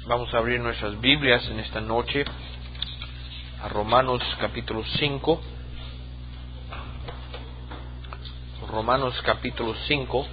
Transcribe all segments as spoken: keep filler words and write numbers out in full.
Vamos a abrir nuestras Biblias en esta noche a Romanos capítulo cinco. Romanos capítulo cinco.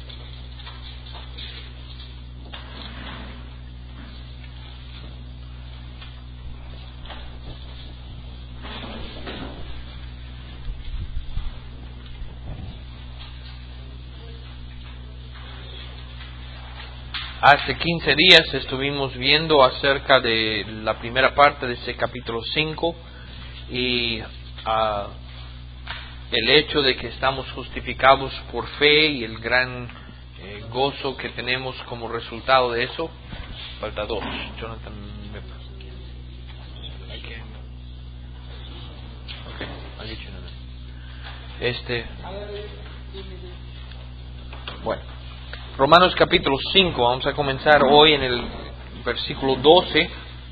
Hace quince días estuvimos viendo acerca de la primera parte de ese capítulo cinco y uh, el hecho de que estamos justificados por fe y el gran eh, gozo que tenemos como resultado de eso. Falta dos. Jonathan, este bueno, Romanos capítulo cinco, vamos a comenzar hoy en el versículo doce.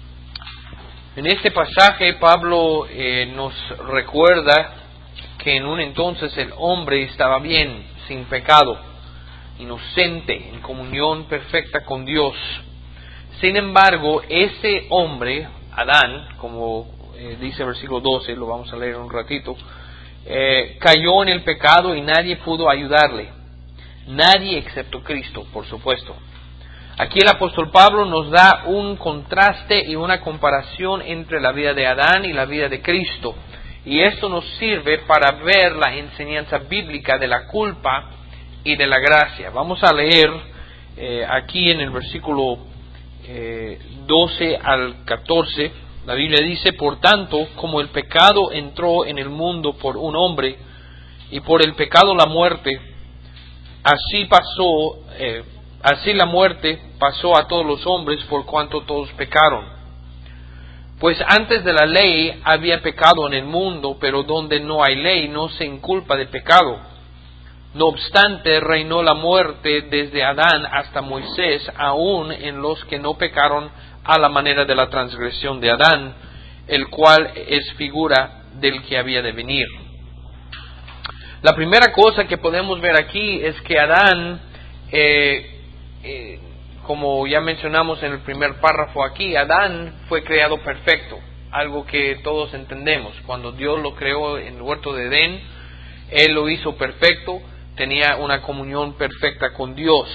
En este pasaje Pablo eh, nos recuerda que en un entonces el hombre estaba bien, sin pecado, inocente, en comunión perfecta con Dios. Sin embargo, ese hombre, Adán, como eh, dice el versículo doce, lo vamos a leer un ratito, eh, cayó en el pecado y nadie pudo ayudarle. Nadie excepto Cristo, por supuesto. Aquí el apóstol Pablo nos da un contraste y una comparación entre la vida de Adán y la vida de Cristo. Y esto nos sirve para ver la enseñanza bíblica de la culpa y de la gracia. Vamos a leer eh, aquí en el versículo eh, doce al catorce. La Biblia dice: por tanto, como el pecado entró en el mundo por un hombre, y por el pecado la muerte, Así pasó, eh, así la muerte pasó a todos los hombres por cuanto todos pecaron. Pues antes de la ley había pecado en el mundo, pero donde no hay ley no se inculpa de pecado. No obstante, reinó la muerte desde Adán hasta Moisés, aun en los que no pecaron a la manera de la transgresión de Adán, el cual es figura del que había de venir. La primera cosa que podemos ver aquí es que Adán, eh, eh, como ya mencionamos en el primer párrafo aquí, Adán fue creado perfecto, algo que todos entendemos. Cuando Dios lo creó en el huerto de Edén, Él lo hizo perfecto, tenía una comunión perfecta con Dios.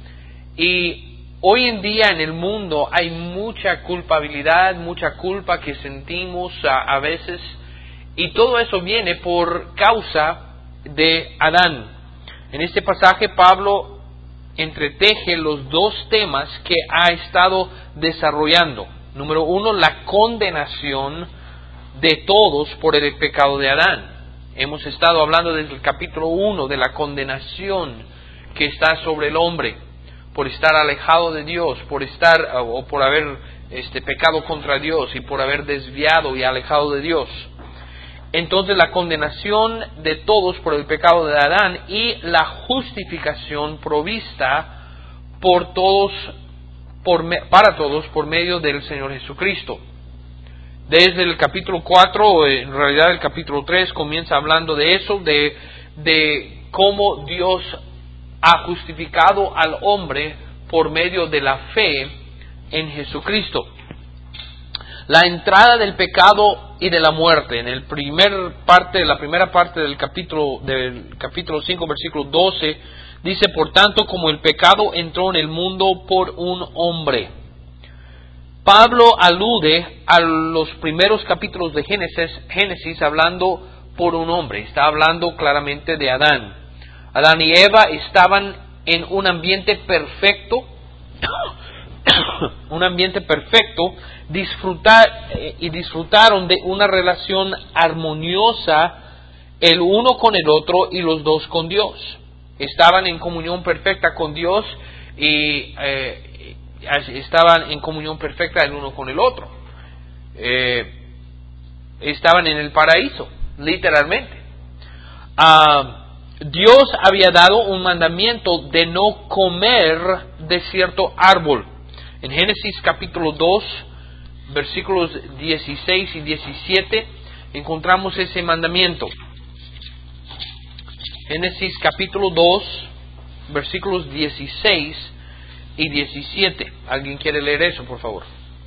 Y hoy en día en el mundo hay mucha culpabilidad, mucha culpa que sentimos a, a veces, y todo eso viene por causa de Adán. En este pasaje Pablo entreteje los dos temas que ha estado desarrollando. Número uno, la condenación de todos por el pecado de Adán. Hemos estado hablando desde el capítulo uno de la condenación que está sobre el hombre por estar alejado de Dios, por estar o por haber este pecado contra Dios y por haber desviado y alejado de Dios. Entonces la condenación de todos por el pecado de Adán y la justificación provista por todos, por, para todos por medio del Señor Jesucristo. Desde el capítulo cuatro, en realidad el capítulo tres comienza hablando de eso, de, de cómo Dios ha justificado al hombre por medio de la fe en Jesucristo. La entrada del pecado y de la muerte. En el primer parte, la primera parte del capítulo del capítulo cinco, versículo doce, dice: por tanto, como el pecado entró en el mundo por un hombre. Pablo alude a los primeros capítulos de Génesis, Génesis hablando por un hombre. Está hablando claramente de Adán. Adán y Eva estaban en un ambiente perfecto, un ambiente perfecto, disfrutar eh, y disfrutaron de una relación armoniosa el uno con el otro y los dos con Dios. Estaban en comunión perfecta con Dios y eh, estaban en comunión perfecta el uno con el otro. Eh, estaban en el paraíso, literalmente. Ah, Dios había dado un mandamiento de no comer de cierto árbol. En Génesis capítulo dos, versículos dieciséis y diecisiete, encontramos ese mandamiento. Génesis capítulo dos, versículos dieciséis y diecisiete. ¿Alguien quiere leer eso, por favor?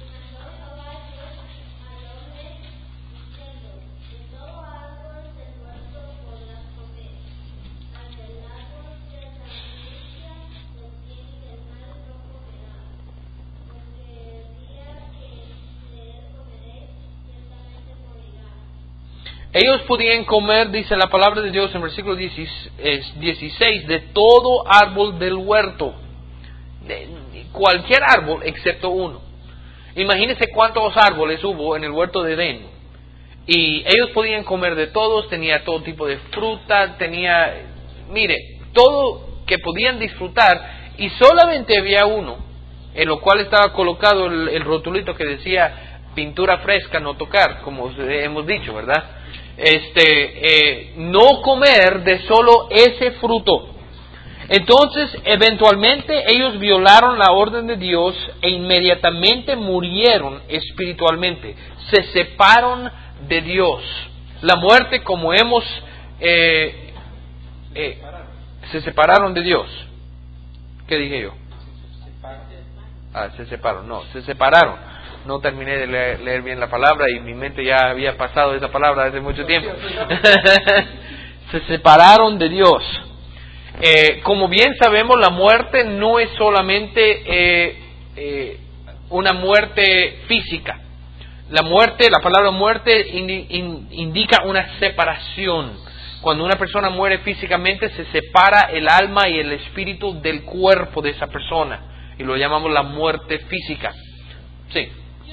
Ellos podían comer, dice la palabra de Dios en versículo dieciséis, de todo árbol del huerto. De cualquier árbol excepto uno. Imagínense cuántos árboles hubo en el huerto de Edén. Y ellos podían comer de todos, tenía todo tipo de fruta, tenía, mire, todo que podían disfrutar. Y solamente había uno, en lo cual estaba colocado el, el rotulito que decía pintura fresca, no tocar, como hemos dicho, ¿verdad? Este, eh, no comer de solo ese fruto. Entonces, eventualmente ellos violaron la orden de Dios e inmediatamente murieron espiritualmente. Se separaron de Dios. La muerte, como hemos, eh, eh, se separaron de Dios. ¿Qué dije yo? Ah, se separaron. No, se separaron. No terminé de leer, leer bien la palabra y mi mente ya había pasado esa palabra hace mucho tiempo. Se separaron de Dios. Eh, como bien sabemos, la muerte no es solamente eh, eh, una muerte física. La muerte, la palabra muerte indi, in, indica una separación. Cuando una persona muere físicamente, se separa el alma y el espíritu del cuerpo de esa persona. Y lo llamamos la muerte física. Sí.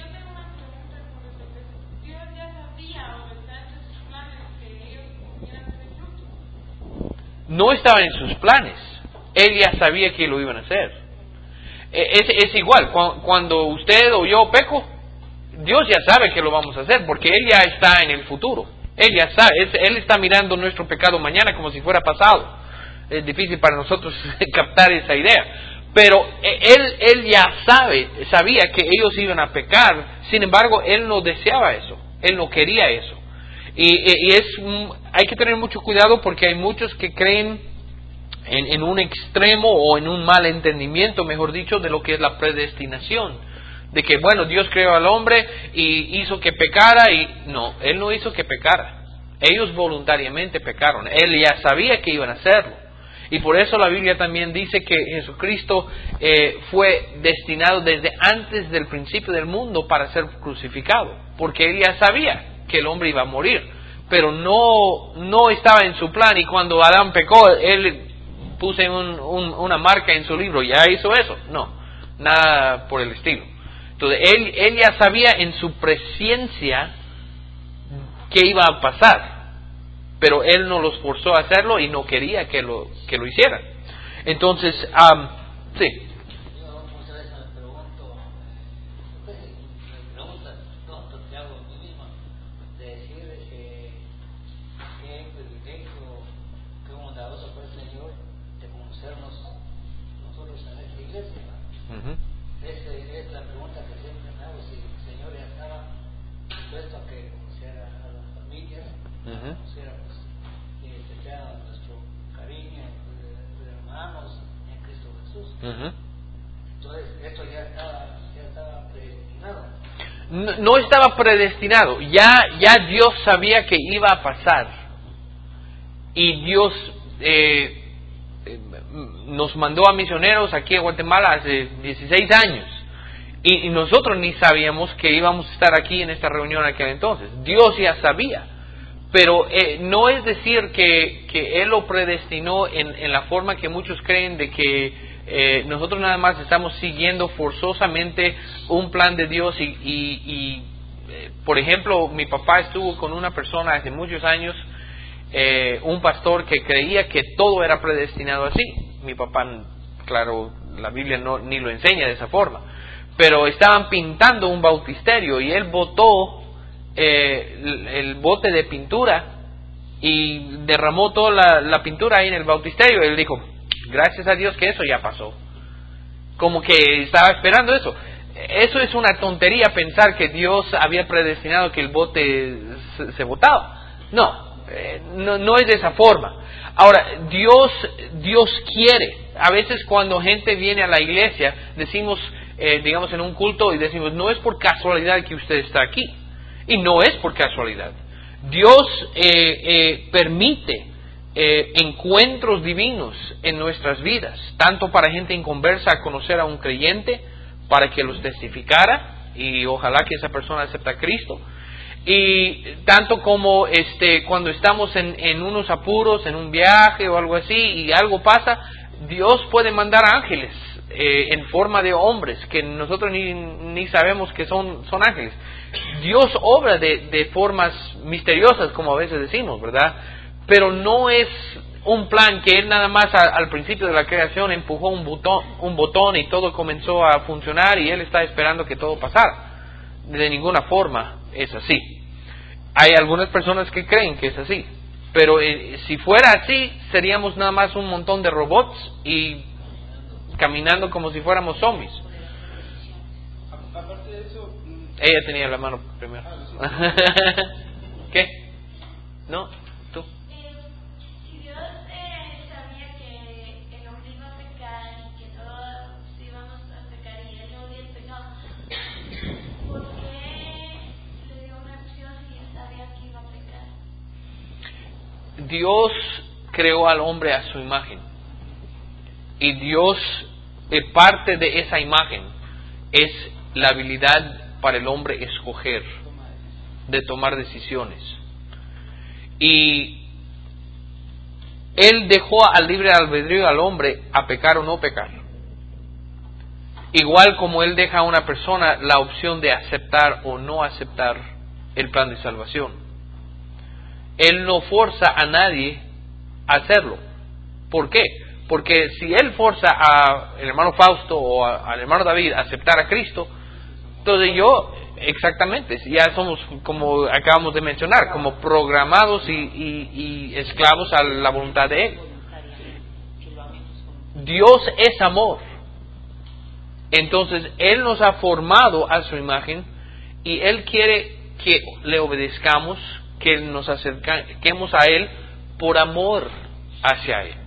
No estaba en sus planes. Él ya sabía que lo iban a hacer. Es, es igual, cuando usted o yo peco, Dios ya sabe que lo vamos a hacer, porque Él ya está en el futuro. Él ya sabe, Él está mirando nuestro pecado mañana como si fuera pasado. Es difícil para nosotros captar esa idea. Pero Él, él ya sabe, sabía que ellos iban a pecar, sin embargo, Él no deseaba eso, Él no quería eso. Y, y es, hay que tener mucho cuidado porque hay muchos que creen en, en un extremo o en un mal entendimiento, mejor dicho, de lo que es la predestinación. De que, bueno, Dios creó al hombre y hizo que pecara y no, Él no hizo que pecara. Ellos voluntariamente pecaron. Él ya sabía que iban a hacerlo. Y por eso la Biblia también dice que Jesucristo eh, fue destinado desde antes del principio del mundo para ser crucificado. Porque Él ya sabía que el hombre iba a morir, pero no no estaba en su plan, y cuando Adán pecó, él puso un, un, una marca en su libro, ¿ya hizo eso? No, nada por el estilo. Entonces, él, él ya sabía en su presciencia qué iba a pasar, pero él no los forzó a hacerlo y no quería que lo, que lo hicieran. Entonces, um, sí. Entonces, esto ya estaba, ya estaba predestinado. No, no estaba predestinado, ya, ya Dios sabía que iba a pasar. Y Dios eh, eh, nos mandó a misioneros aquí en Guatemala hace dieciséis años. Y, y nosotros ni sabíamos que íbamos a estar aquí en esta reunión aquel entonces. Dios ya sabía. Pero eh, no es decir que, que Él lo predestinó en, en la forma que muchos creen de que Eh, nosotros nada más estamos siguiendo forzosamente un plan de Dios y, y, y eh, por ejemplo, mi papá estuvo con una persona hace muchos años, eh, un pastor que creía que todo era predestinado así. Mi papá, claro, la Biblia no ni lo enseña de esa forma, pero estaban pintando un bautisterio y él botó eh, el, el bote de pintura y derramó toda la, la pintura ahí en el bautisterio. Él dijo: gracias a Dios que eso ya pasó. Como que estaba esperando eso. Eso es una tontería pensar que Dios había predestinado que el bote se, se botaba. No, eh, no, no es de esa forma. Ahora, Dios, Dios quiere a veces cuando gente viene a la iglesia, decimos, eh, digamos en un culto, y decimos, no es por casualidad que usted está aquí. Y no es por casualidad. Dios eh, eh, permite eh, encuentros divinos en nuestras vidas, tanto para gente inconversa a conocer a un creyente, para que los testificara, y ojalá que esa persona acepte a Cristo, y tanto como este cuando estamos en, en unos apuros, en un viaje o algo así, y algo pasa, Dios puede mandar ángeles eh, en forma de hombres, que nosotros ni, ni sabemos que son, son ángeles. Dios obra de, de formas misteriosas, como a veces decimos, ¿verdad? Pero no es un plan que Él nada más a, al principio de la creación empujó un botón, un botón y todo comenzó a funcionar y Él está esperando que todo pasara. De ninguna forma es así. Hay algunas personas que creen que es así, pero eh, si fuera así, seríamos nada más un montón de robots y caminando como si fuéramos zombies. Aparte de eso, ella tenía la mano primero. ¿Qué? ¿No? ¿Tú? Si Dios eh, sabía que el hombre iba a pecar y que todos íbamos a pecar y él no había pecado, ¿por qué le dio una opción si él sabía que iba a pecar? Dios creó al hombre a su imagen. Y Dios, eh, parte de esa imagen es la habilidad para el hombre escoger, de tomar decisiones. Y Él dejó al libre albedrío al hombre a pecar o no pecar. Igual como Él deja a una persona la opción de aceptar o no aceptar el plan de salvación. Él no forza a nadie a hacerlo. ¿Por qué? Porque si Él forza al hermano Fausto o a, al hermano David a aceptar a Cristo, entonces yo, exactamente, ya somos, como acabamos de mencionar, como programados y, y, y esclavos a la voluntad de Él. Dios es amor. Entonces Él nos ha formado a su imagen y Él quiere que le obedezcamos, que nos acerquemos a Él por amor hacia Él.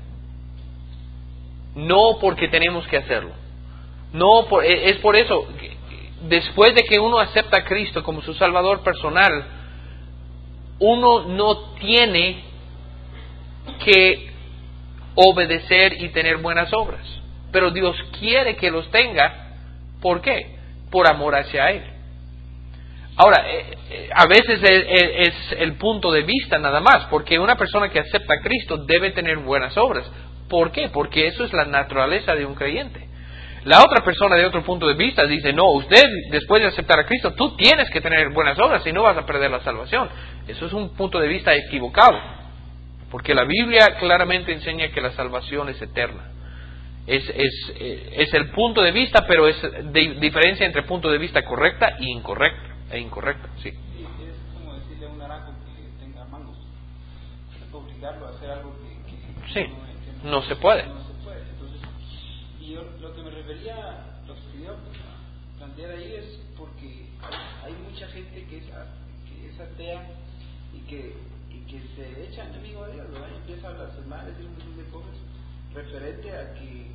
No porque tenemos que hacerlo. No por, es por eso que después de que uno acepta a Cristo como su Salvador personal, uno no tiene que obedecer y tener buenas obras. Pero Dios quiere que los tenga. ¿Por qué? Por amor hacia Él. Ahora, a veces es el punto de vista nada más, porque una persona que acepta a Cristo debe tener buenas obras. ¿Por qué? Porque eso es la naturaleza de un creyente. La otra persona de otro punto de vista dice, no, usted después de aceptar a Cristo, tú tienes que tener buenas obras y no vas a perder la salvación. Eso es un punto de vista equivocado, porque la Biblia claramente enseña que la salvación es eterna. Es, es, es el punto de vista, pero es de, diferencia entre punto de vista correcta e incorrecta. E incorrecta, sí. Sí, es como decirle a un naranjo que tenga mangos, obligarlo a hacer algo que, que sí, no, que no se puede. No se puede. Entonces, y yo lo que me refería, lo que quería plantear ahí es porque hay, hay mucha gente que es, que es atea y que, y que se echa enemigo a Dios, ¿verdad? Y empieza a blasfemar, decir un montón de cosas referente a que,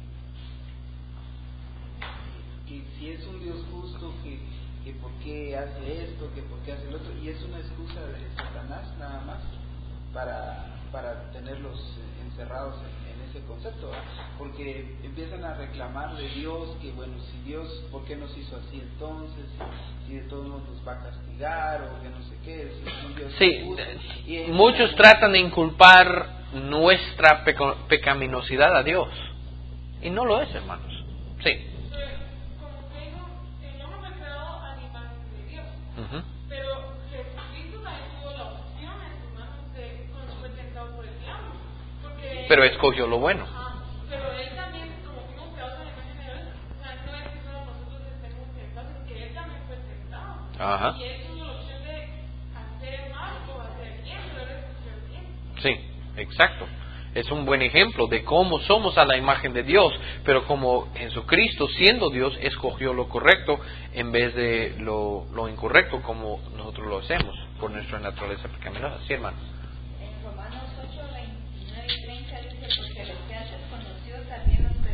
que si es un Dios justo, que que por qué hace esto, que por qué hace lo otro, y es una excusa de Satanás nada más para, para tenerlos encerrados en, en ese concepto, ¿verdad? Porque empiezan a reclamar de Dios que bueno, si Dios, ¿por qué nos hizo así entonces? Si de todos modos nos va a castigar o que no sé qué, si es un Dios sí, justo. Y, muchos y, tratan de inculpar nuestra peco, pecaminosidad a Dios, y no lo es, hermanos. Sí. Uh-huh. Pero Jesucristo también tuvo la opción en sus manos de cuando fue tentado por el diablo. Porque pero escogió lo bueno. Ajá, pero él también, como fuimos creados a la imagen de Dios, o sea, no es que solo nosotros estemos tentados, es que él también fue tentado. Ajá. Y él tuvo la opción de hacer mal o hacer bien, pero él escogió el bien. Sí, exacto. Es un buen ejemplo de cómo somos a la imagen de Dios, pero como Jesucristo, siendo Dios, escogió lo correcto en vez de lo, lo incorrecto como nosotros lo hacemos por nuestra naturaleza pecaminosa. Sí, hermano. En Romanos ocho, veintinueve y treinta dice, porque lo que haces conocido también los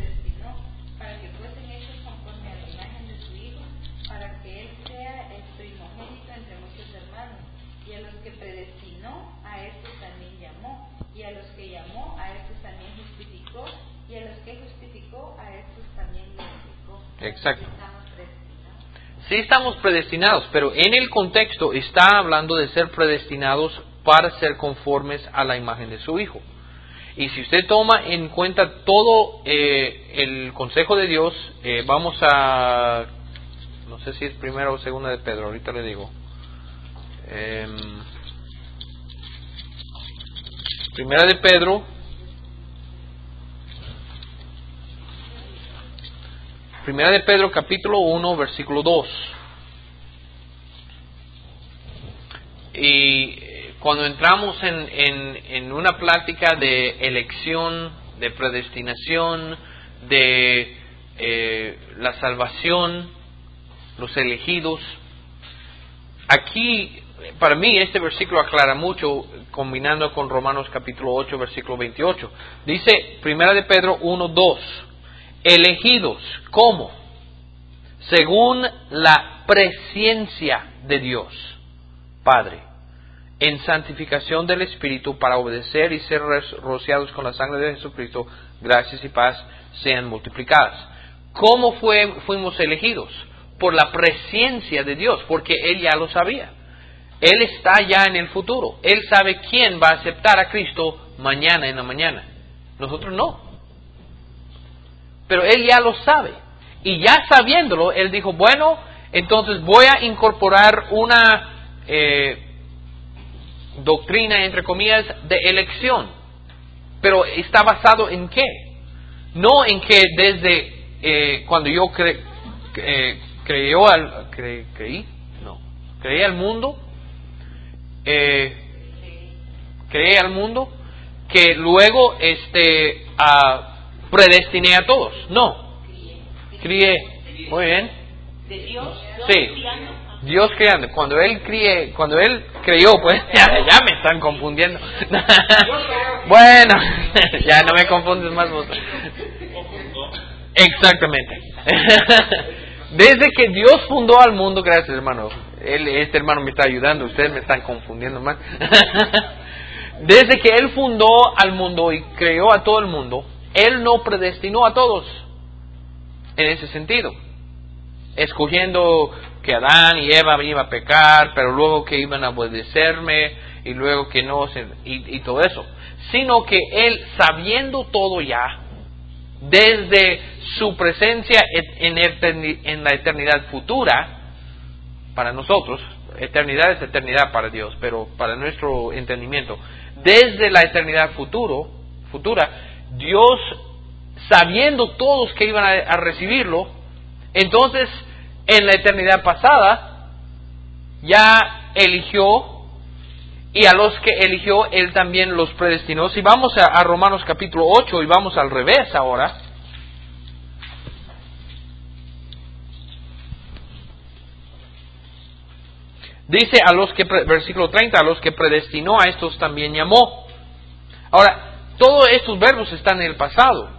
y a los que predestinó, a estos también llamó, y a los que llamó, a estos también justificó, y a los que justificó, a estos también glorificó. Exacto. Estamos predestinados. Sí estamos predestinados, pero en el contexto está hablando de ser predestinados para ser conformes a la imagen de su Hijo. Y si usted toma en cuenta todo eh, el consejo de Dios, eh, vamos a, no sé si es primera o segunda de Pedro, ahorita le digo. Eh, primera de Pedro, primera de Pedro capítulo uno, versículo dos. Y cuando entramos en, en, en una plática de elección, de predestinación, de eh, la salvación, los elegidos, aquí para mí este versículo aclara mucho, combinando con Romanos capítulo ocho, versículo veintiocho. Dice primera de Pedro uno, dos, elegidos, ¿cómo? Según la presciencia de Dios, Padre, en santificación del Espíritu, para obedecer y ser rociados con la sangre de Jesucristo, gracias y paz sean multiplicadas. ¿Cómo fue, fuimos elegidos? Por la presciencia de Dios, porque Él ya lo sabía. Él está ya en el futuro. Él sabe quién va a aceptar a Cristo mañana en la mañana. Nosotros no. Pero Él ya lo sabe. Y ya sabiéndolo, Él dijo, bueno, entonces voy a incorporar una Eh, doctrina, entre comillas, de elección. Pero está basado en qué? No en que desde eh, cuando yo cre, eh, creyó al, cre, creí, no, creí al mundo, eh, creí al mundo, que luego este uh, predestiné a todos. No, crié. Muy bien. De Dios, sí. Dios creando. Cuando él crié, cuando él creyó, pues ya, ya me están confundiendo. Bueno, ya no me confundes más vos. Exactamente. Desde que Dios fundó al mundo, gracias hermano. Él, este hermano me está ayudando, ustedes me están confundiendo más. Desde que él fundó al mundo y creó a todo el mundo, él no predestinó a todos. En ese sentido, escogiendo que Adán y Eva iban a pecar, pero luego que iban a obedecerme, y luego que no, y, y todo eso. Sino que Él, sabiendo todo ya, desde su presencia en, en la eternidad futura, para nosotros, eternidad es eternidad para Dios, pero para nuestro entendimiento, desde la eternidad futuro, futura, Dios, sabiendo todos que iban a, a recibirlo, entonces, en la eternidad pasada, ya eligió, y a los que eligió, Él también los predestinó. Si vamos a, a Romanos capítulo ocho, y vamos al revés ahora. Dice a los que, versículo treinta, a los que predestinó, a estos también llamó. Ahora, todos estos verbos están en el pasado.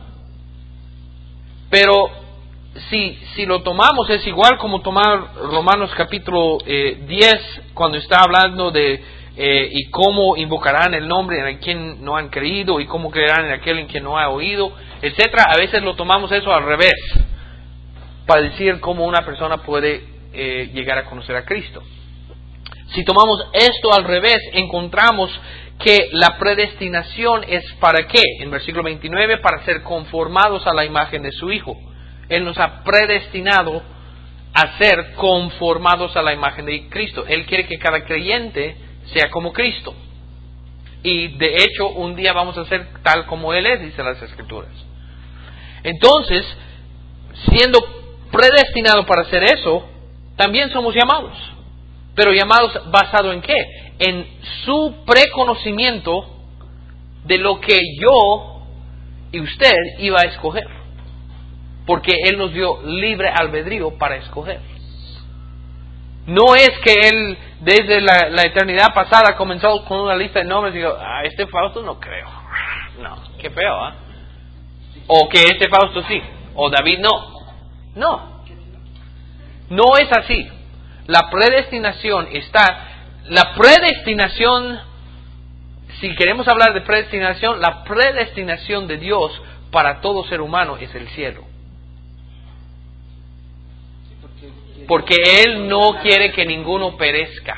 Pero, Si, si lo tomamos, es igual como tomar Romanos capítulo eh, diez, cuando está hablando de eh, y cómo invocarán el nombre en quien no han creído, y cómo creerán en aquel en quien no ha oído, etcétera. A veces lo tomamos eso al revés, para decir cómo una persona puede eh, llegar a conocer a Cristo. Si tomamos esto al revés, encontramos que la predestinación es ¿para qué? En versículo veintinueve, para ser conformados a la imagen de su Hijo. Él nos ha predestinado a ser conformados a la imagen de Cristo. Él quiere que cada creyente sea como Cristo. Y de hecho, un día vamos a ser tal como Él es, dice las Escrituras. Entonces, siendo predestinado para hacer eso, también somos llamados. Pero llamados basado en qué? En su preconocimiento de lo que yo y usted iba a escoger. Porque Él nos dio libre albedrío para escoger. No es que Él desde la, la eternidad pasada comenzó con una lista de nombres y dijo, ah, este Fausto no creo. No, qué feo, ¿ah? ¿eh? O que este Fausto sí, o David no. No, no es así. La predestinación está la predestinación, si queremos hablar de predestinación, la predestinación de Dios para todo ser humano es el cielo. Porque Él no quiere que ninguno perezca.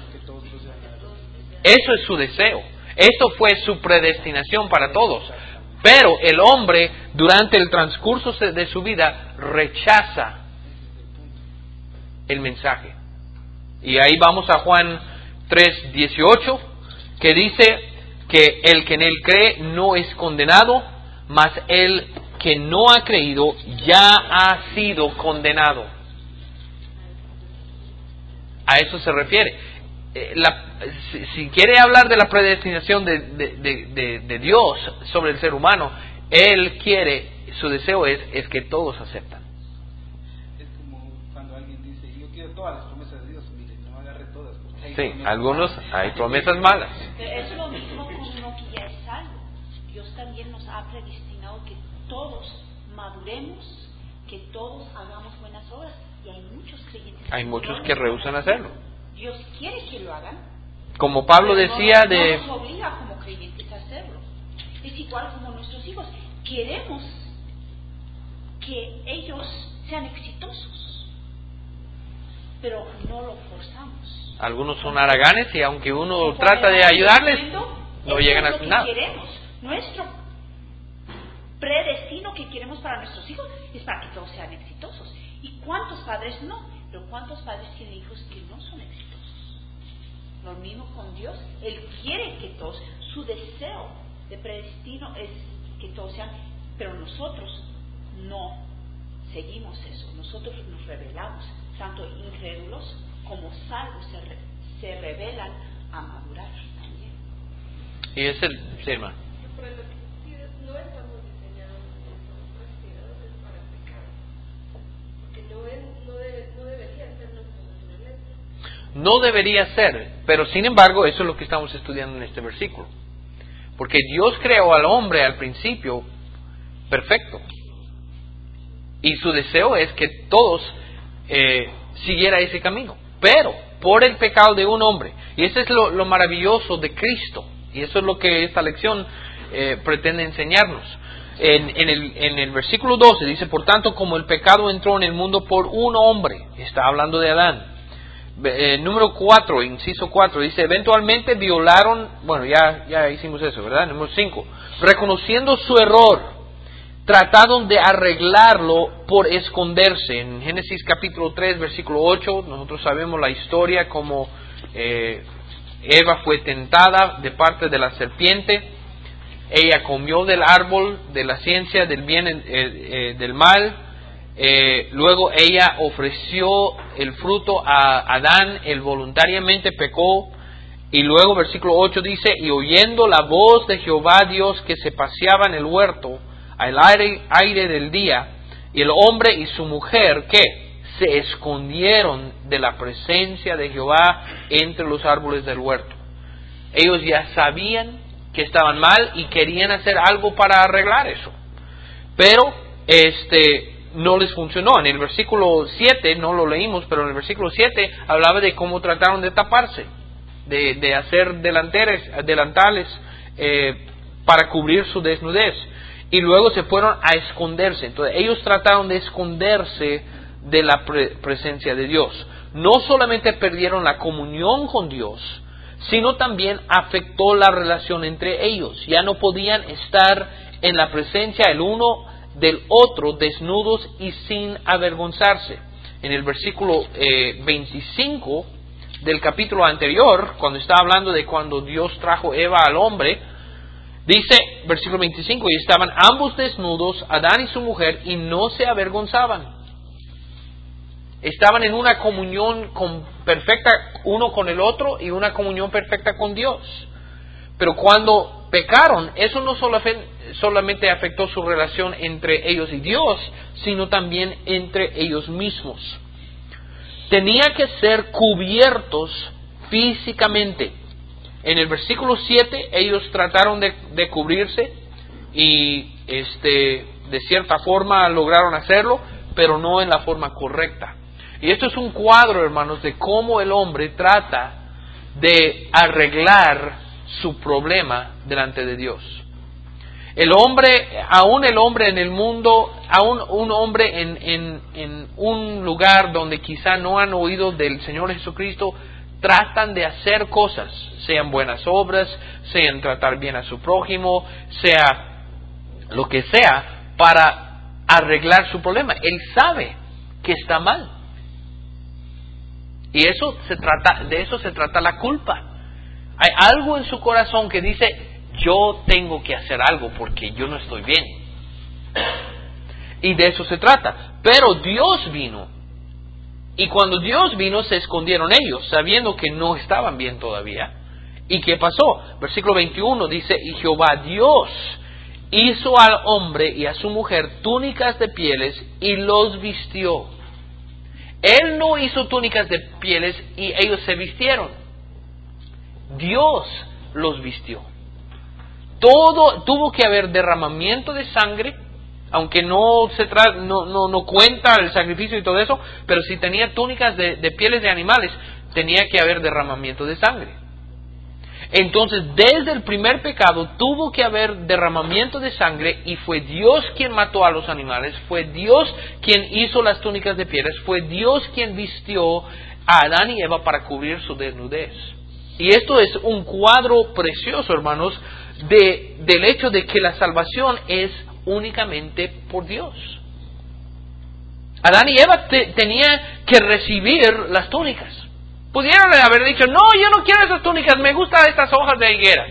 Eso es su deseo. Eso fue su predestinación para todos. Pero el hombre, durante el transcurso de su vida, rechaza el mensaje. Y ahí vamos a Juan tres dieciocho, que dice que el que en Él cree no es condenado, mas el que no ha creído ya ha sido condenado. A eso se refiere. La, si, si quiere hablar de la predestinación de, de, de, de, de Dios sobre el ser humano, Él quiere, su deseo es, es que todos aceptan. Es como cuando alguien dice, yo quiero todas las promesas de Dios. Mire, no agarre todas. Hay Sí, algunos, hay promesas malas. Pero es lo mismo con uno que ya es salvo. Dios también nos ha predestinado que todos maduremos, que todos hagamos buenas obras. Y hay muchos creyentes. Hay muchos que rehúsan hacerlo. Dios quiere que lo hagan. Como Pablo pero decía no, de... no nos obliga como creyentes a hacerlo. Es igual como nuestros hijos. Queremos que ellos sean exitosos, pero no lo forzamos. Algunos son haraganes y aunque uno Conforme trata de vamos ayudarles, creciendo, no eso llegan es a lo hacer que nada. Queremos. Nuestro predestino que queremos para nuestros hijos es para que todos sean exitosos. ¿Y cuántos padres no? Pero ¿cuántos padres tienen hijos que no son exitosos? Lo mismo con Dios. Él quiere que todos, su deseo de predestino es que todos sean, pero nosotros no seguimos eso. Nosotros nos rebelamos, tanto incrédulos como salvos se, re, se rebelan a madurar también. Y es el... Sí, hermano. Pero lo que sí es, no estamos diseñados, estamos creados para pecar. Porque no, es, no, debe, no debería ser nuestra naturaleza. No debería ser, pero sin embargo, eso es lo que estamos estudiando en este versículo. Porque Dios creó al hombre al principio perfecto. Y su deseo es que todos eh, siguieran ese camino. Pero por el pecado de un hombre. Y eso es lo, lo maravilloso de Cristo. Y eso es lo que esta lección eh, pretende enseñarnos. En, en, el, en el versículo doce dice, por tanto, como el pecado entró en el mundo por un hombre. Está hablando de Adán. Eh, número cuatro, inciso cuatro, dice, eventualmente violaron, bueno, ya, ya hicimos eso, ¿verdad? Número cinco, reconociendo su error, trataron de arreglarlo por esconderse. En Génesis capítulo tres, versículo ocho, nosotros sabemos la historia como eh, Eva fue tentada de parte de la serpiente, ella comió del árbol de la ciencia del bien, eh, eh, del mal. Eh, luego ella ofreció el fruto a Adán, él voluntariamente pecó, y luego versículo ocho dice, y oyendo la voz de Jehová Dios que se paseaba en el huerto al aire, aire del día, y el hombre y su mujer que se escondieron de la presencia de Jehová entre los árboles del huerto. Ellos ya sabían que estaban mal y querían hacer algo para arreglar eso, pero este no les funcionó. En el versículo siete, no lo leímos, pero en el versículo siete hablaba de cómo trataron de taparse, de, de hacer delanteres, delantales eh, para cubrir su desnudez. Y luego se fueron a esconderse. Entonces ellos trataron de esconderse de la pre- presencia de Dios. No solamente perdieron la comunión con Dios, sino también afectó la relación entre ellos. Ya no podían estar en la presencia el uno del otro desnudos y sin avergonzarse. En el versículo eh, veinticinco del capítulo anterior, cuando está hablando de cuando Dios trajo Eva al hombre, dice, versículo veinticinco, y estaban ambos desnudos, Adán y su mujer, y no se avergonzaban. Estaban en una comunión con, perfecta uno con el otro y una comunión perfecta con Dios. Pero cuando pecaron, eso no solamente afectó su relación entre ellos y Dios, sino también entre ellos mismos. Tenía que ser cubiertos físicamente. En el versículo siete, ellos trataron de, de cubrirse y este, de cierta forma lograron hacerlo, pero no en la forma correcta. Y esto es un cuadro, hermanos, de cómo el hombre trata de arreglar su problema delante de Dios. El hombre, aún el hombre en el mundo, aún un hombre en, en, en un lugar donde quizá no han oído del Señor Jesucristo, tratan de hacer cosas, sean buenas obras, sean tratar bien a su prójimo, sea lo que sea, para arreglar su problema. Él sabe que está mal. Y eso se trata, de eso se trata la culpa. Hay algo en su corazón que dice, yo tengo que hacer algo porque yo no estoy bien. Y de eso se trata. Pero Dios vino. Y cuando Dios vino se escondieron ellos, sabiendo que no estaban bien todavía. ¿Y qué pasó? Versículo veintiuno dice, y Jehová Dios hizo al hombre y a su mujer túnicas de pieles y los vistió. Él no hizo túnicas de pieles y ellos se vistieron. Dios los vistió. Todo tuvo que haber derramamiento de sangre, aunque no se tra- no, no, no cuenta el sacrificio y todo eso, pero si tenía túnicas de, de pieles de animales, tenía que haber derramamiento de sangre. Entonces, desde el primer pecado tuvo que haber derramamiento de sangre y fue Dios quien mató a los animales, fue Dios quien hizo las túnicas de pieles, fue Dios quien vistió a Adán y Eva para cubrir su desnudez. Y esto es un cuadro precioso, hermanos, de, del hecho de que la salvación es únicamente por Dios. Adán y Eva te, tenían que recibir las túnicas. Pudieron haber dicho, no, yo no quiero esas túnicas, me gustan estas hojas de higuera.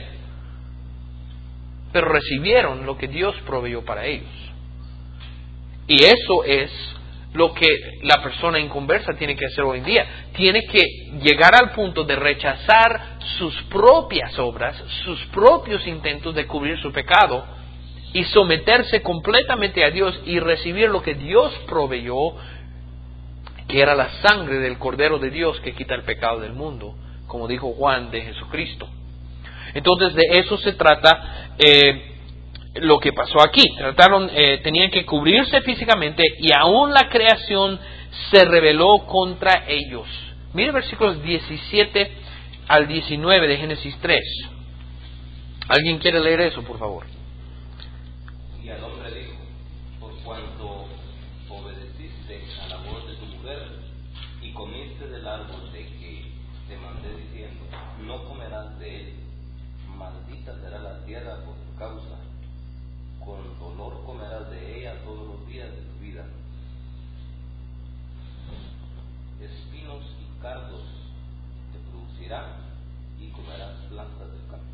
Pero recibieron lo que Dios proveyó para ellos. Y eso es lo que la persona inconversa tiene que hacer hoy en día. Tiene que llegar al punto de rechazar sus propias obras, sus propios intentos de cubrir su pecado y someterse completamente a Dios y recibir lo que Dios proveyó, que era la sangre del Cordero de Dios que quita el pecado del mundo, como dijo Juan de Jesucristo. Entonces de eso se trata eh, lo que pasó aquí. Trataron, eh, tenían que cubrirse físicamente y aún la creación se rebeló contra ellos. Mire versículos diecisiete al diecinueve de Génesis tres. ¿Alguien quiere leer eso, por favor? Y al hombre dijo, por cuanto obedeciste a la voz de tu mujer y comiste del árbol de que te mandé diciendo, no comerás de él, maldita será la tierra por tu causa, con dolor comerás de ella todos los días de tu vida. Espinos y cardos te producirán y comerás plantas del campo.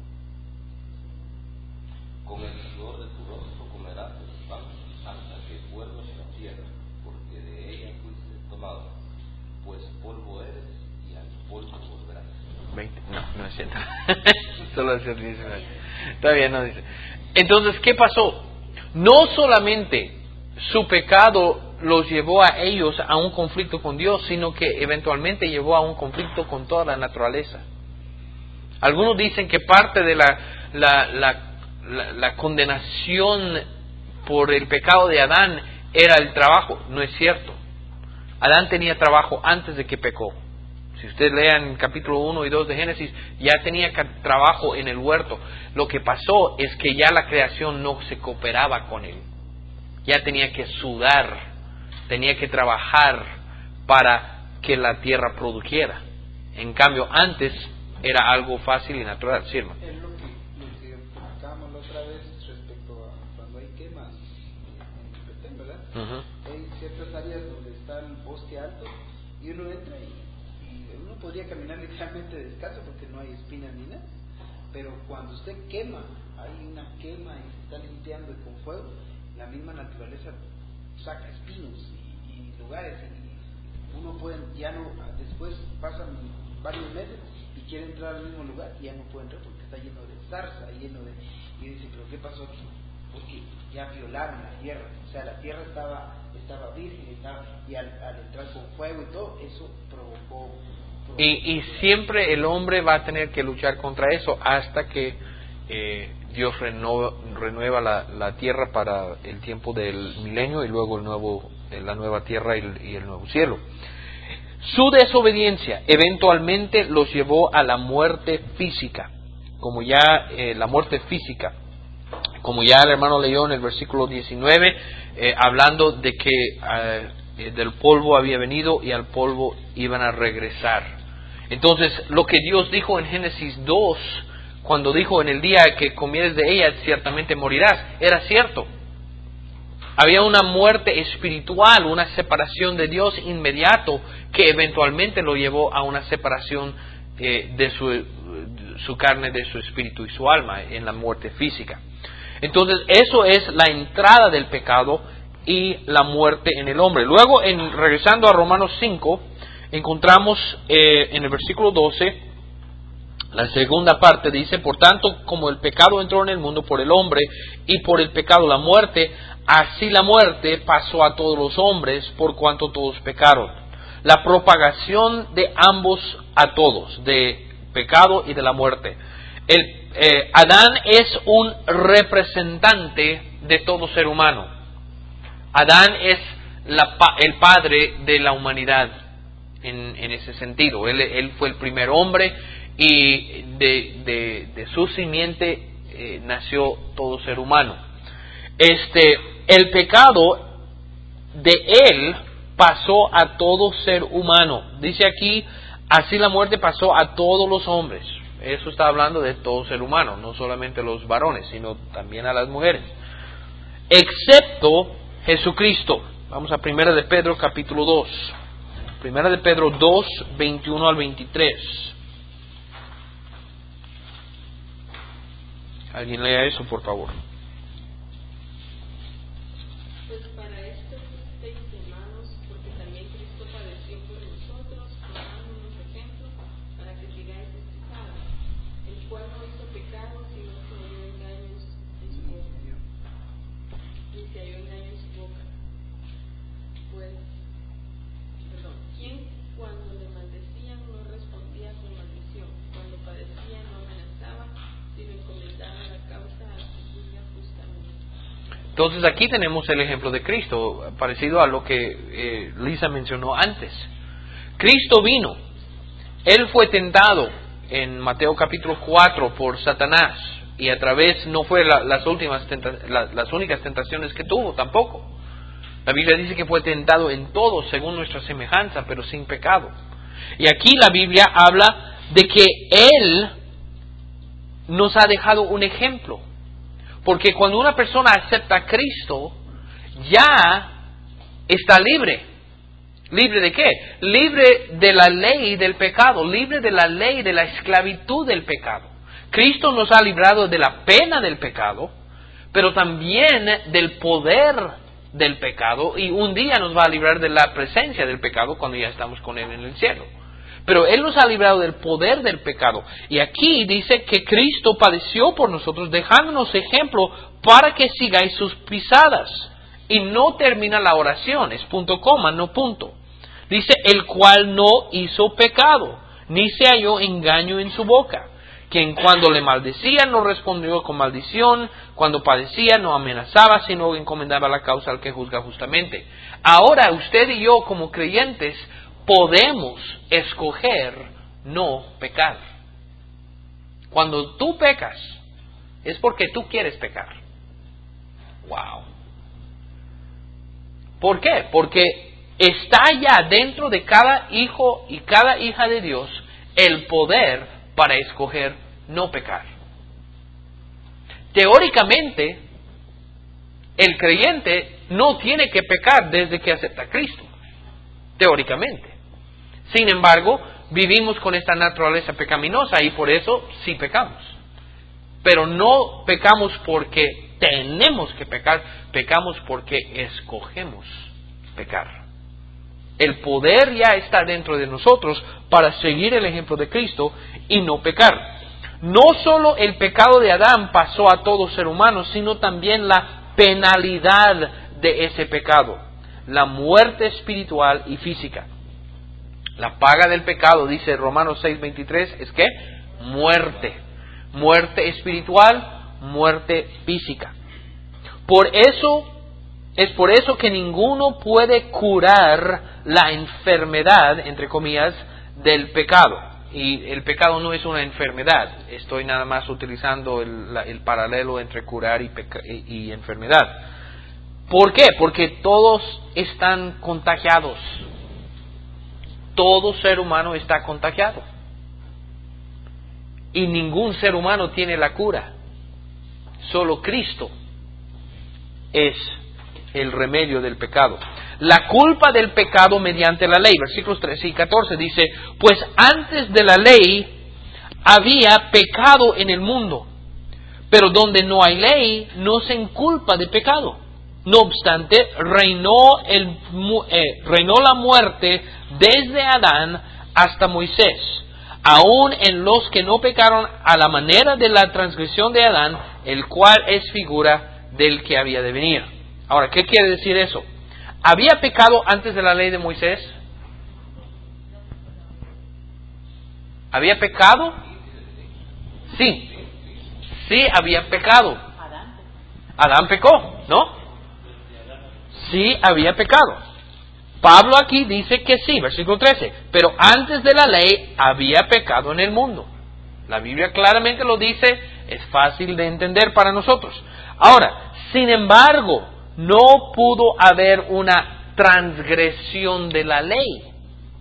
Con el sudor de tu rostro comerás el pan hasta que vuelvas a la tierra, porque de ella fuiste tomado, pues polvo eres y al polvo volverás. veinte, no, no es cierto. Solo es diecinueve. Está bien, no dice. Entonces, ¿qué pasó? No solamente su pecado los llevó a ellos a un conflicto con Dios, sino que eventualmente llevó a un conflicto con toda la naturaleza. Algunos dicen que parte de la, la, la La, la condenación por el pecado de Adán era el trabajo. No es cierto. Adán tenía trabajo antes de que pecó. Si usted lea en capítulo uno y dos de Génesis, ya tenía trabajo en el huerto. Lo que pasó es que ya la creación no se cooperaba con él. Ya tenía que sudar, tenía que trabajar para que la tierra produjera. En cambio, antes era algo fácil y natural. ¿Sí, hermano? Es lo que, lo que comentábamos la otra vez respecto a cuando hay quemas en Petén, ¿verdad? Uh-huh. Hay ciertas áreas donde está el bosque alto y uno entra y, y uno podría caminar literalmente descalzo porque no hay espinas ni nada. Pero cuando usted quema, hay una quema y se está limpiando y con fuego, la misma naturaleza saca espinos y, y lugares y uno puede, ya no, después pasan varios meses y quiere entrar al mismo lugar y ya no puede entrar porque está lleno de zarza, lleno de, y dice, pero ¿qué pasó aquí? Porque ya violaron la tierra, o sea, la tierra estaba estaba virgen, estaba, y al, al entrar con fuego y todo, eso provocó, provocó y, y siempre el hombre va a tener que luchar contra eso hasta que eh, Dios renueva, renueva la, la tierra para el tiempo del milenio y luego el nuevo, la nueva tierra y el, y el nuevo cielo. Su desobediencia eventualmente los llevó a la muerte física, como ya eh, la muerte física, como ya el hermano leyó en el versículo diecinueve, eh, hablando de que eh, del polvo había venido y al polvo iban a regresar. Entonces, lo que Dios dijo en Génesis dos, cuando dijo: en el día que comieres de ella ciertamente morirás, era cierto. Había una muerte espiritual, una separación de Dios inmediato, que eventualmente lo llevó a una separación eh, de su, su carne, de su espíritu y su alma, en la muerte física. Entonces, eso es la entrada del pecado y la muerte en el hombre. Luego, en, regresando a Romanos cinco, encontramos eh, en el versículo doce, la segunda parte dice: por tanto, como el pecado entró en el mundo por el hombre, y por el pecado la muerte, así la muerte pasó a todos los hombres, por cuanto todos pecaron. La propagación de ambos a todos, de pecado y de la muerte. El, eh, Adán es un representante de todo ser humano. Adán es la, el padre de la humanidad en, en ese sentido. Él, él fue el primer hombre, y de, de, de su simiente eh, nació todo ser humano. Este, el pecado de él pasó a todo ser humano. Dice aquí: así la muerte pasó a todos los hombres. Eso está hablando de todo ser humano, no solamente los varones, sino también a las mujeres, excepto Jesucristo. Vamos a Primera de Pedro capítulo dos. Primera de Pedro dos, veintiuno al veintitrés. Alguien lea eso, por favor. Pues para esto estéis hermanos, porque también Cristo padeció por nosotros, dándonos ejemplo para que sigáis sus pisadas, el cual no hizo pecado, sino que halló engaños en su boca. Y se halló engaño en su boca. Pues, perdón, ¿quién cuando le maldecían no respondía con maldición? Cuando padecía no amenazaba, sino encomendaba la causa a que juzga justamente. Entonces aquí tenemos el ejemplo de Cristo, parecido a lo que eh, Lisa mencionó antes. Cristo vino, Él fue tentado en Mateo capítulo cuatro por Satanás, y a través, no fue la, las últimas tenta, la, las únicas tentaciones que tuvo tampoco. La Biblia dice que fue tentado en todo según nuestra semejanza, pero sin pecado. Y aquí la Biblia habla de que Él nos ha dejado un ejemplo. Porque cuando una persona acepta a Cristo, ya está libre. ¿Libre de qué? Libre de la ley del pecado, libre de la ley de la esclavitud del pecado. Cristo nos ha librado de la pena del pecado, pero también del poder del pecado, y un día nos va a librar de la presencia del pecado cuando ya estamos con Él en el cielo. Pero Él nos ha librado del poder del pecado. Y aquí dice que Cristo padeció por nosotros, dejándonos ejemplo para que sigáis sus pisadas. Y no termina la oración, es punto coma, no punto. Dice: el cual no hizo pecado, ni se halló engaño en su boca. Quien cuando le maldecía no respondió con maldición, cuando padecía no amenazaba, sino encomendaba la causa al que juzga justamente. Ahora usted y yo, como creyentes, podemos escoger no pecar. Cuando tú pecas, es porque tú quieres pecar. Wow. ¿Por qué? Porque está ya dentro de cada hijo y cada hija de Dios el poder para escoger no pecar. Teóricamente, el creyente no tiene que pecar desde que acepta a Cristo. Teóricamente. Sin embargo, vivimos con esta naturaleza pecaminosa y por eso sí pecamos. Pero no pecamos porque tenemos que pecar, pecamos porque escogemos pecar. El poder ya está dentro de nosotros para seguir el ejemplo de Cristo y no pecar. No solo el pecado de Adán pasó a todo ser humano, sino también la penalidad de ese pecado, la muerte espiritual y física. La paga del pecado, dice Romanos seis veintitrés, es que muerte. Muerte espiritual, muerte física. Por eso, es por eso que ninguno puede curar la enfermedad, entre comillas, del pecado. Y el pecado no es una enfermedad. Estoy nada más utilizando el, la, el paralelo entre curar y, peca- y, y enfermedad. ¿Por qué? Porque todos están contagiados. Todo ser humano está contagiado. Y ningún ser humano tiene la cura. Solo Cristo es el remedio del pecado. La culpa del pecado mediante la ley. Versículos trece y catorce dice: pues antes de la ley había pecado en el mundo, pero donde no hay ley no se inculpa de pecado. No obstante, reinó, el, eh, reinó la muerte desde Adán hasta Moisés, aun en los que no pecaron a la manera de la transgresión de Adán, el cual es figura del que había de venir. Ahora, ¿qué quiere decir eso? ¿Había pecado antes de la ley de Moisés? ¿Había pecado? Sí, sí había pecado. Adán pecó, ¿no? Sí había pecado. Pablo aquí dice que sí, versículo trece, pero antes de la ley había pecado en el mundo. La Biblia claramente lo dice, es fácil de entender para nosotros. Ahora, sin embargo, no pudo haber una transgresión de la ley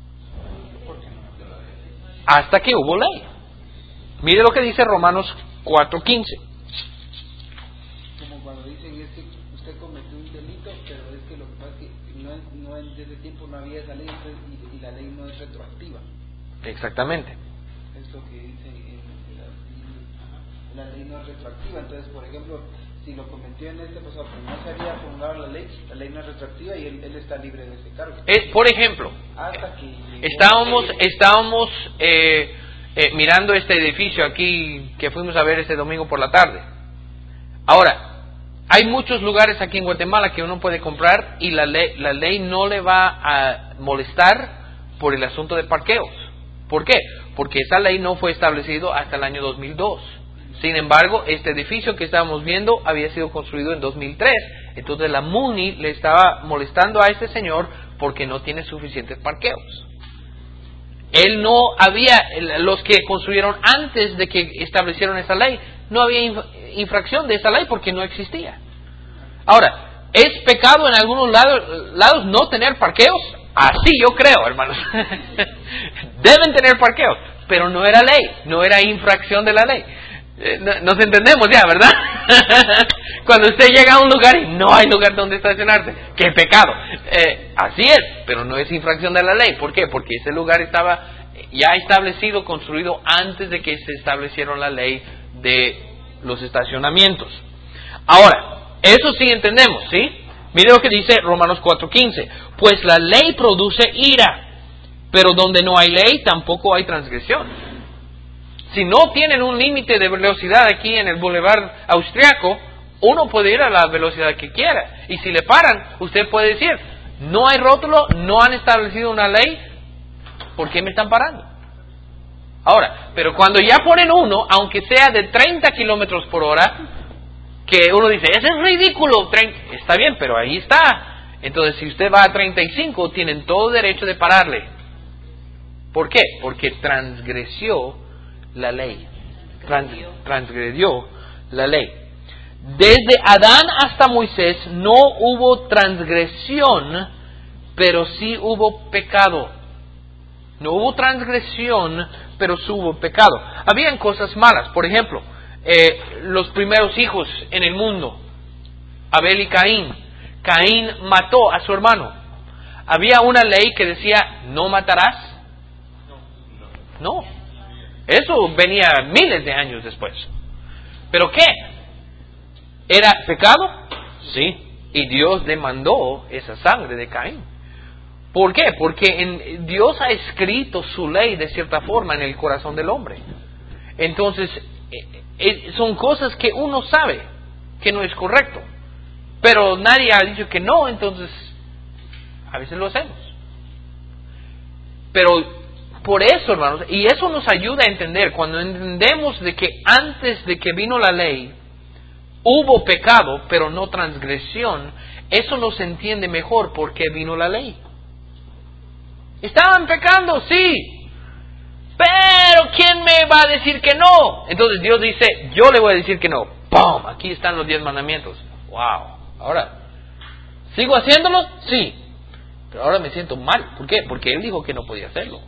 hasta que hubo ley. Mire lo que dice Romanos cuatro quince. Como cuando dicen es que usted cometió un delito, pero es que lo que pasa es que no, no en ese tiempo no había esa ley, entonces, y, y la ley no es retroactiva. Exactamente. Es lo que dice en, en la, la ley no es retroactiva. Entonces, por ejemplo, si lo cometió en este pasado, pero no se había promulgado la ley, la ley no es retroactiva y él, él está libre de ese cargo. Eh, por ejemplo, Hasta que estábamos, estábamos eh, eh, mirando este edificio aquí que fuimos a ver este domingo por la tarde. Ahora, hay muchos lugares aquí en Guatemala que uno puede comprar y la ley, la ley no le va a molestar por el asunto de parqueos. ¿Por qué? Porque esa ley no fue establecida hasta el año dos mil dos. Sin embargo, este edificio que estábamos viendo había sido construido en dos mil tres. Entonces la MUNI le estaba molestando a este señor porque no tiene suficientes parqueos. Él no había, los que construyeron antes de que establecieron esa ley, no había infracción de esa ley porque no existía. Ahora, ¿es pecado en algunos lados, lados no tener parqueos? Así yo creo, hermanos. Deben tener parqueos, pero no era ley, no era infracción de la ley. Nos entendemos ya, ¿verdad? Cuando usted llega a un lugar y no hay lugar donde estacionarse, ¡qué pecado! Eh, así es, pero no es infracción de la ley. ¿Por qué? Porque ese lugar estaba ya establecido, construido antes de que se establecieron la ley de los estacionamientos. Ahora, eso sí entendemos, ¿sí? Mire lo que dice Romanos cuatro quince. Pues la ley produce ira, pero donde no hay ley tampoco hay transgresión. Si no tienen un límite de velocidad aquí en el Boulevard Austriaco, uno puede ir a la velocidad que quiera. Y si le paran, usted puede decir, no hay rótulo, no han establecido una ley, ¿por qué me están parando? Ahora, pero cuando ya ponen uno, aunque sea de treinta kilómetros por hora, que uno dice, ese es ridículo, está bien, pero ahí está. Entonces, si usted va a treinta y cinco, tienen todo derecho de pararle. ¿Por qué? Porque transgredió la ley. Trans, transgredió la ley. Desde Adán hasta Moisés no hubo transgresión, pero sí hubo pecado. No hubo transgresión, pero sí hubo pecado. Habían cosas malas. Por ejemplo, eh, los primeros hijos en el mundo, Abel y Caín. Caín mató a su hermano. ¿Había una ley que decía no matarás? No. Eso venía miles de años después. ¿Pero qué? ¿Era pecado? Sí. Y Dios demandó esa sangre de Caín. ¿Por qué? Porque en, Dios ha escrito su ley de cierta forma en el corazón del hombre. Entonces, eh, eh, son cosas que uno sabe que no es correcto. Pero nadie ha dicho que no, entonces a veces lo hacemos. Pero por eso, hermanos, y eso nos ayuda a entender, cuando entendemos de que antes de que vino la ley, hubo pecado, pero no transgresión, eso nos entiende mejor por qué vino la ley. ¿Estaban pecando? Sí. Pero ¿quién me va a decir que no? Entonces Dios dice, yo le voy a decir que no. ¡Pum! Aquí están los diez mandamientos. ¡Wow! Ahora, ¿sigo haciéndolo? Sí. Pero ahora me siento mal. ¿Por qué? Porque Él dijo que no podía hacerlo.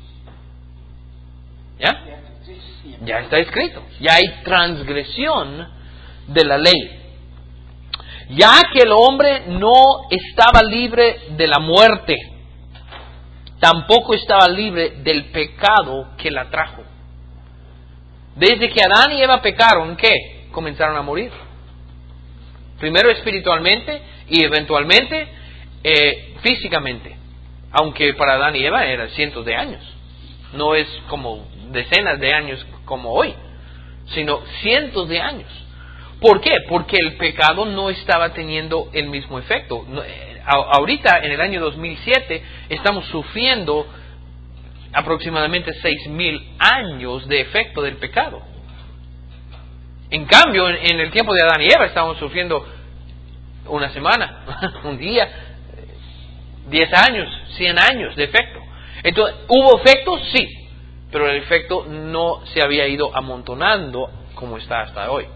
¿Ya? Ya está escrito. Ya hay transgresión de la ley. Ya que el hombre no estaba libre de la muerte, tampoco estaba libre del pecado que la trajo. Desde que Adán y Eva pecaron, ¿qué? Comenzaron a morir. Primero espiritualmente y eventualmente eh, físicamente. Aunque para Adán y Eva eran cientos de años. No es como decenas de años como hoy, sino cientos de años. ¿Por qué? Porque el pecado no estaba teniendo el mismo efecto. Ahorita, en el año dos mil siete, estamos sufriendo aproximadamente seis mil años de efecto del pecado. En cambio, en el tiempo de Adán y Eva, estábamos sufriendo una semana, un día, diez años, cien años de efecto. Entonces, ¿hubo efecto? Sí, pero el efecto no se había ido amontonando como está hasta hoy.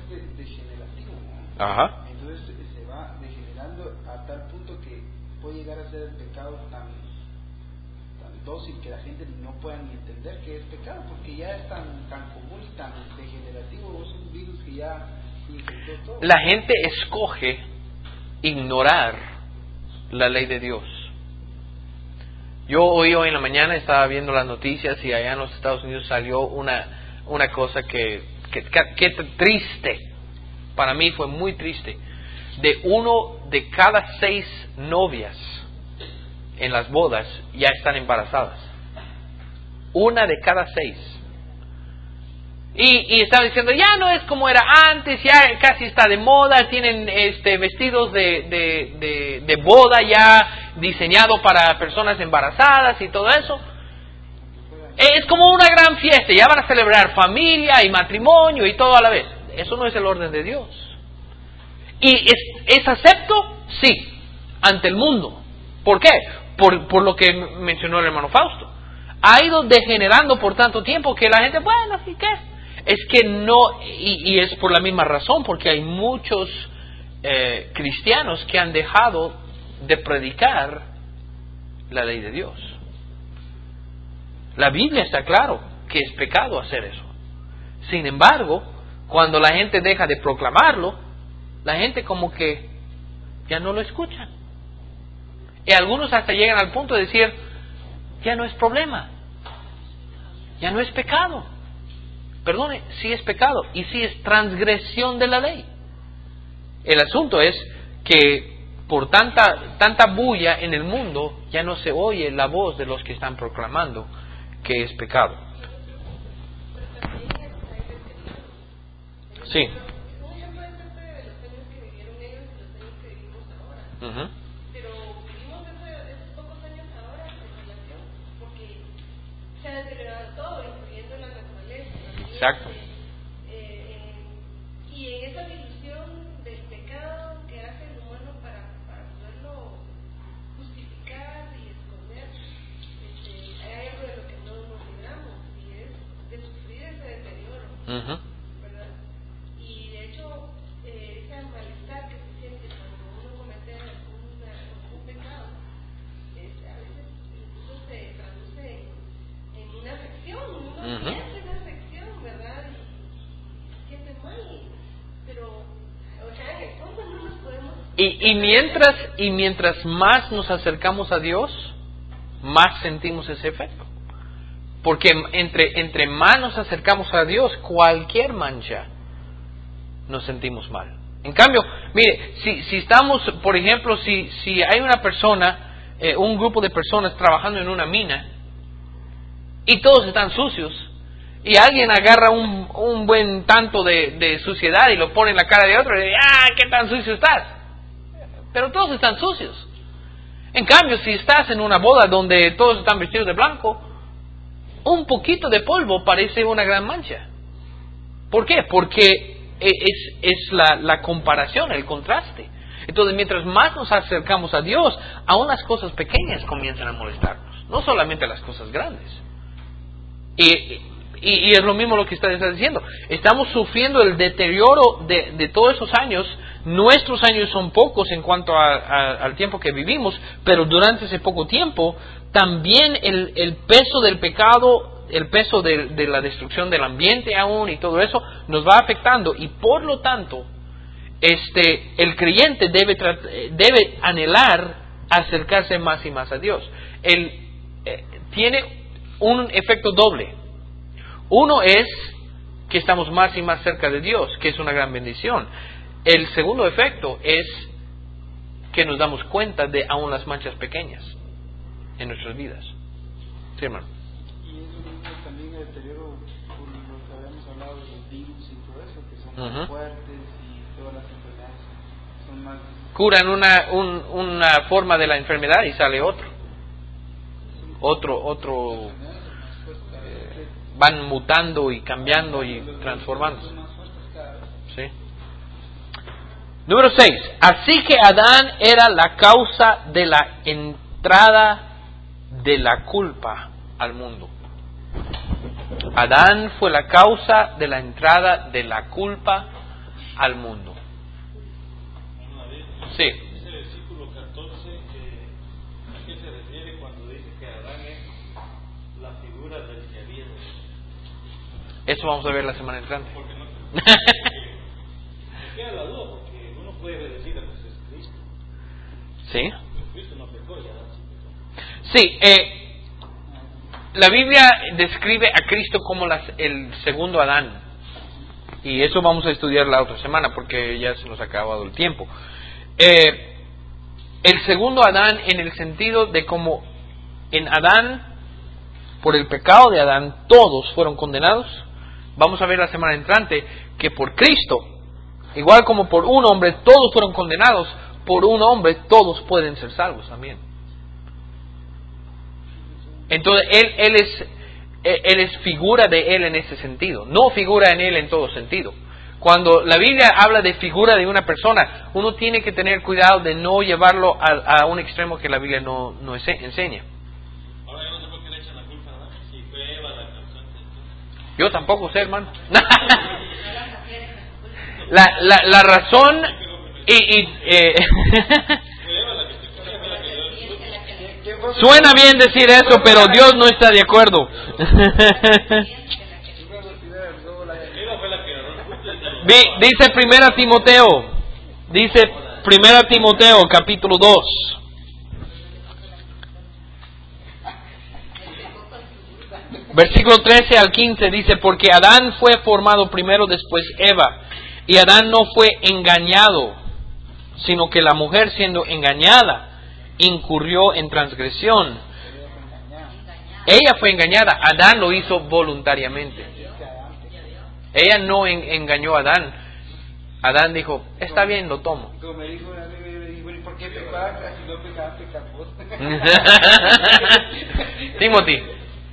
Ajá. Entonces se va degenerando a tal punto que puede llegar a ser el pecado tan, tan dócil que la gente no pueda ni entender que es pecado, porque ya es tan, tan común y tan degenerativo, es un virus que ya infectó todo. La gente escoge ignorar la ley de Dios. Yo hoy, hoy en la mañana estaba viendo las noticias y allá en los Estados Unidos salió una, una cosa que, que, que, que triste. Para mí fue muy triste. De uno de cada seis novias en las bodas ya están embarazadas. Una de cada seis. Y, y estaba diciendo, ya no es como era antes, ya casi está de moda, tienen este vestidos de, de, de, de boda ya diseñado para personas embarazadas y todo eso. Es como una gran fiesta, ya van a celebrar familia y matrimonio y todo a la vez. Eso no es el orden de Dios. ¿Y es, es acepto? Sí, ante el mundo. ¿Por qué? Por, por lo que mencionó el hermano Fausto. Ha ido degenerando por tanto tiempo que la gente, bueno, ¿y qué? Es que no, y, y es por la misma razón, porque hay muchos eh, cristianos que han dejado de predicar la ley de Dios. La Biblia está claro que es pecado hacer eso. Sin embargo, cuando la gente deja de proclamarlo, la gente como que ya no lo escuchan. Y algunos hasta llegan al punto de decir, ya no es problema, ya no es pecado. Perdone, sí es pecado y sí es transgresión de la ley. El asunto es que por tanta, tanta bulla en el mundo, ya no se oye la voz de los que están proclamando que es pecado. Sí. Uh-huh. Pero vivimos esos pocos años ahora en relación, porque se ha deteriorado todo, incluyendo la naturaleza. Exacto. Eh, eh, y en esa ilusión del pecado que hace el humano para, para poderlo justificar y esconder, este, hay algo de lo que no nos libramos, y es de sufrir ese deterioro. Uh-huh. Y, y mientras y mientras más nos acercamos a Dios, más sentimos ese efecto. Porque entre, entre más nos acercamos a Dios, cualquier mancha nos sentimos mal. En cambio, mire, si, si estamos, por ejemplo, si, si hay una persona, eh, un grupo de personas trabajando en una mina, y todos están sucios, y alguien agarra un, un buen tanto de, de suciedad y lo pone en la cara de otro y dice, ¡ah, qué tan sucio estás! Pero todos están sucios. En cambio, si estás en una boda donde todos están vestidos de blanco, un poquito de polvo parece una gran mancha. ¿Por qué? Porque es, es la, la comparación, el contraste. Entonces, mientras más nos acercamos a Dios, aún las cosas pequeñas comienzan a molestarnos. no solamente las cosas grandes. Y, y, y es lo mismo lo que está diciendo. Estamos sufriendo el deterioro de, de todos esos años. Nuestros años son pocos en cuanto a, a, al tiempo que vivimos, pero durante ese poco tiempo también el, el peso del pecado, el peso de, de la destrucción del ambiente aún y todo eso nos va afectando, y por lo tanto este el creyente debe debe anhelar acercarse más y más a Dios. Él eh, tiene un efecto doble. Uno es que estamos más y más cerca de Dios, que es una gran bendición. El segundo efecto es que nos damos cuenta de aún las manchas pequeñas en nuestras vidas. Sí, hermano. Y eso mismo también el deterioro, por lo que habíamos hablado de los virus y todo eso, que son Uh-huh. más fuertes y todas las enfermedades son más... Curan una, un, una forma de la enfermedad y sale otro. Otro, otro. Eh, van mutando y cambiando y transformando. Sí. Número seis. Así que Adán era la causa de la entrada de la culpa al mundo. Adán fue la causa de la entrada de la culpa al mundo. Sí. Ese versículo catorce, eh, ¿a qué se refiere cuando dice que Adán es la figura del que había de Dios? Eso vamos a ver la semana entrante. Porque no, me queda la duda, porque uno puede decir a Jesús Cristo. Sí. Cristo no pecó, ya Adán sí pecó. Sí, eh, la Biblia describe a Cristo como las, el segundo Adán. Y eso vamos a estudiar la otra semana porque ya se nos ha acabado el tiempo. Eh, el segundo Adán en el sentido de como en Adán, por el pecado de Adán, todos fueron condenados. Vamos a ver la semana entrante que por Cristo, igual como por un hombre todos fueron condenados, por un hombre todos pueden ser salvos también. Entonces él, él es él es figura de él en ese sentido, no figura en él en todo sentido. Cuando la Biblia habla de figura de una persona, uno tiene que tener cuidado de no llevarlo a, a un extremo que la Biblia no, no enseña. Ahora yo no sé por qué le echan la culpa a Adán, si fue Eva la causante. Yo tampoco sé, hermano. la, la, la razón y, y eh, suena bien decir eso, pero Dios no está de acuerdo. Dice Primera Timoteo, dice Primera Timoteo capítulo dos. Versículo trece al quince dice, porque Adán fue formado primero, después Eva, y Adán no fue engañado, sino que la mujer siendo engañada incurrió en transgresión. Ella fue engañada, Adán lo hizo voluntariamente. Ella no en, engañó a Adán. Adán dijo, está bien, lo tomo. Como me dijo una amiga, yo le dije, bueno, ¿y por qué pecaba? Si no pecaba, pecaba vos. Timothy.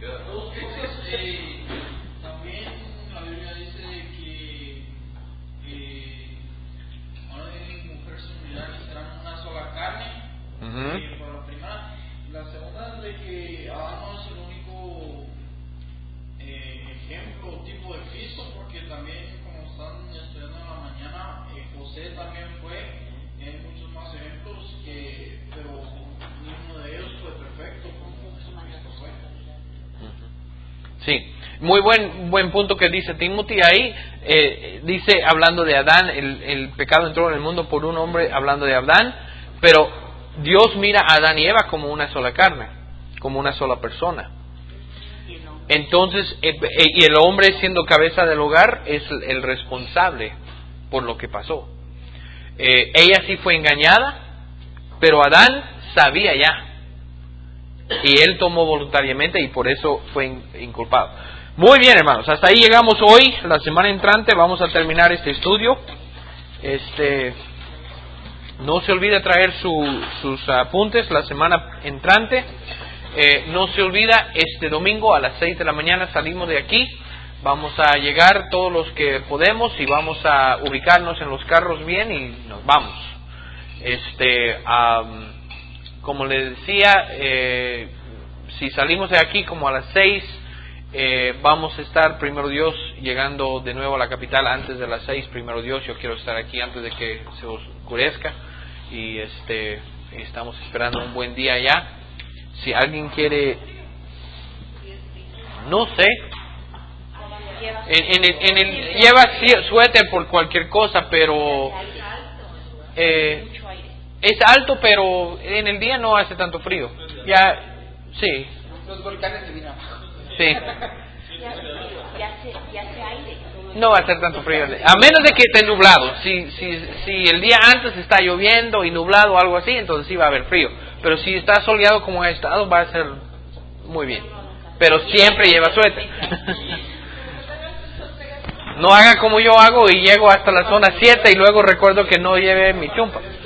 Sí, también la Biblia dice que eh, hombre y mujer similares serán una sola carne. Uh-huh. Eh, por la primera. La segunda es de que Adán no es el único eh, ejemplo o tipo de Cristo, porque también, como están estudiando en la mañana, eh, José también fue, y hay muchos más ejemplos, que, pero ninguno de ellos fue perfecto como Cristo fue. Sí, muy buen buen punto que dice Timothy ahí. Eh, dice, hablando de Adán, el, el pecado entró en el mundo por un hombre, hablando de Adán, pero Dios mira a Adán y Eva como una sola carne, como una sola persona. Entonces, eh, eh, y el hombre siendo cabeza del hogar es el responsable por lo que pasó. Eh, ella sí fue engañada, pero Adán sabía ya. Y él tomó voluntariamente y por eso fue inculpado. Muy bien, hermanos, hasta ahí llegamos hoy. La semana entrante vamos a terminar este estudio. Este, no se olvide traer su, sus apuntes la semana entrante. Eh, no se olvida, este domingo a las seis de la mañana salimos de aquí. Vamos a llegar todos los que podemos y vamos a ubicarnos en los carros bien y nos vamos. Este, um, como les decía, eh, si salimos de aquí como a las seis, eh, vamos a estar, primero Dios, llegando de nuevo a la capital antes de las seis, primero Dios. Yo quiero estar aquí antes de que se oscurezca, y este estamos esperando un buen día allá. Si alguien quiere, no sé, en, en el, en el, lleva suéter por cualquier cosa, pero eh, es alto, pero en el día no hace tanto frío. Ya, sí. Los volcanes se vienen abajo. Sí. Ya hace, ya hace aire. No va a ser tanto frío, a menos de que esté nublado. Si, si, si el día antes está lloviendo y nublado o algo así, entonces sí va a haber frío. Pero si está soleado como ha estado, va a ser muy bien. Pero siempre lleva suéter. No haga como yo hago y llego hasta la zona siete y luego recuerdo que no lleve mi chumpa.